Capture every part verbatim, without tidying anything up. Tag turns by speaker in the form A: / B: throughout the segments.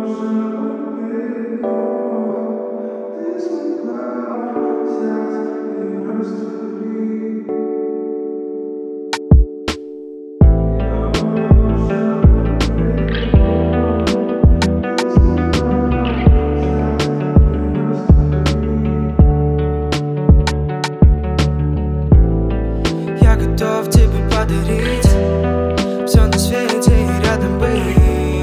A: Я готов тебе подарить все на свете и рядом быть,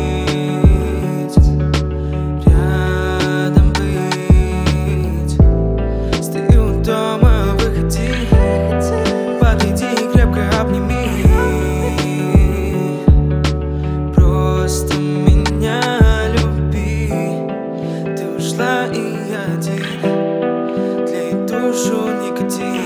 A: рядом быть. Стою дома, выходи, подойди и крепко обними. Просто меня люби. Ты ушла и один, тлеет душу никотин.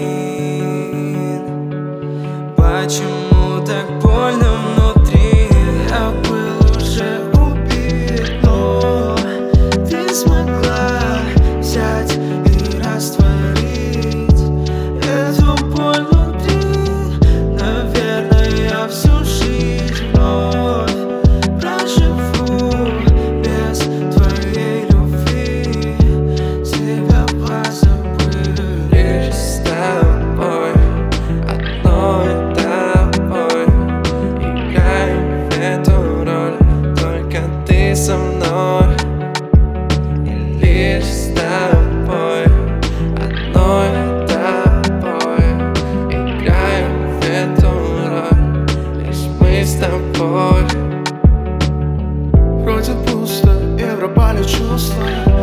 A: Почему так больно внутри? Я был уже убит, но ты смогла взять и растворить эту боль внутри. Наверное, я всю жизнь вновь проживу без твоей любви. Себя позабыл лишь с тобой, одной. Ты со мной, и лишь с тобой, одной тобой, играем в эту роль, лишь мы с тобой.
B: Вроде пусто, и пропали чувства.